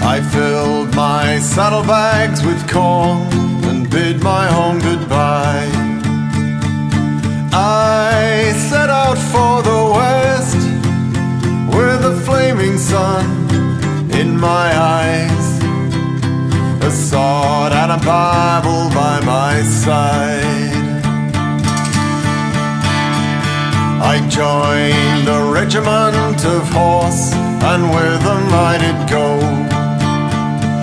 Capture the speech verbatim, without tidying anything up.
I filled my saddlebags with corn and bid my home goodbye. I set out for the west with a flaming sun in my eyes, a sword and a Bible by my side. I joined a regiment of horse, and with them I did go